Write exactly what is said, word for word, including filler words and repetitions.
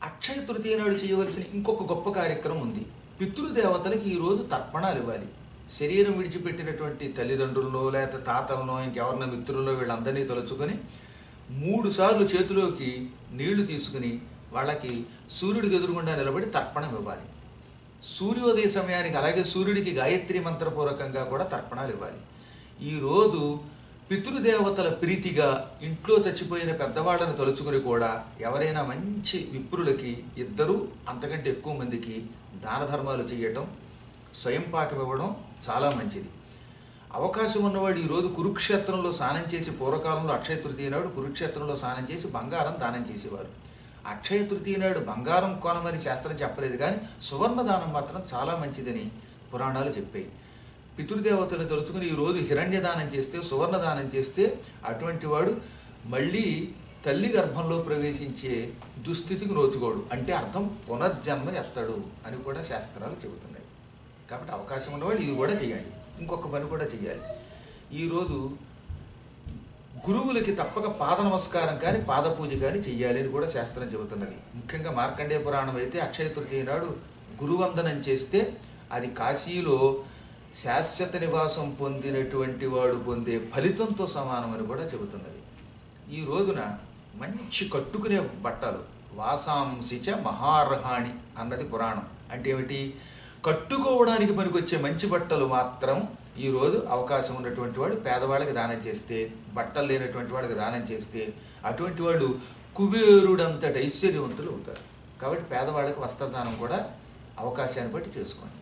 అక్షయ తృతీయ నాడు చేయవలసిన ఇంకొక గొప్ప కార్యక్రమం ఉంది. పితృదేవతలకి ఈరోజు తర్పణాలు ఇవ్వాలి. శరీరం విడిచిపెట్టినటువంటి తల్లిదండ్రులను లేకపోతే తాతలను ఇంకెవరిన మిత్రుల్లో వీళ్ళందరినీ తలుచుకొని మూడు సార్లు చేతిలోకి నీళ్లు తీసుకుని వాళ్ళకి సూర్యుడికి ఎదురుగుండా నిలబడి తర్పణం ఇవ్వాలి. సూర్యోదయ సమయానికి అలాగే సూర్యుడికి గాయత్రి మంత్రపూర్వకంగా కూడా తర్పణాలు ఇవ్వాలి. ఈరోజు పితృదేవతల ప్రీతిగా ఇంట్లో చచ్చిపోయిన పెద్దవాళ్ళని తలుచుకుని కూడా ఎవరైనా మంచి విప్రులకి ఇద్దరు అంతకంటే ఎక్కువ మందికి దాన ధర్మాలు చేయటం, స్వయం పాకం ఇవ్వడం చాలా మంచిది. అవకాశం ఉన్నవాడు ఈరోజు కురుక్షేత్రంలో స్నానం చేసి, పూర్వకాలంలో అక్షయ తృతీయ నాడు కురుక్షేత్రంలో స్నానం చేసి బంగారం దానం చేసేవారు. అక్షయ తృతీయ నాడు బంగారం కొనమని శాస్త్రం చెప్పలేదు, కానీ సువర్ణ దానం మాత్రం చాలా మంచిదని పురాణాలు చెప్పాయి. పితృదేవతలు తలుచుకుని ఈరోజు హిరణ్యదానం చేస్తే, సువర్ణదానం చేస్తే అటువంటి వాడు మళ్ళీ తల్లి గర్భంలో ప్రవేశించే దుస్థితికి నోచుకోడు. అంటే అర్థం పునర్జన్మ ఎత్తడు అని కూడా శాస్త్రాలు చెబుతున్నాయి. కాబట్టి అవకాశం ఉన్నవాళ్ళు ఇది కూడా చేయండి. ఇంకొక పని కూడా చేయాలి. ఈరోజు గురువులకి తప్పక పాద నమస్కారం కానీ పాదపూజ కానీ చెయ్యాలి అని కూడా శాస్త్రం చెబుతున్నది. ముఖ్యంగా మార్కండేయ పురాణం అయితే అక్షయ తృతీయ నాడు గురువందనం చేస్తే అది కాశీలో శాశ్వత నివాసం పొందినటువంటి వాడు పొందే ఫలితంతో సమానమని కూడా చెబుతున్నది. ఈ రోజున మంచి కట్టుకునే బట్టలు, వాసాంశిచ మహార్హాణి అన్నది పురాణం. అంటే ఏమిటి? కట్టుకోవడానికి పనికొచ్చే మంచి బట్టలు మాత్రం ఈరోజు అవకాశం ఉన్నటువంటి వాడు పేదవాళ్ళకి దానం చేస్తే, బట్టలు లేనటువంటి వాళ్ళకి దానం చేస్తే అటువంటి వాళ్ళు కుబేరుడంతటి ఐశ్వర్యవంతులు అవుతారు. కాబట్టి పేదవాళ్ళకి వస్త్రదానం కూడా అవకాశాన్ని బట్టి చేసుకోండి.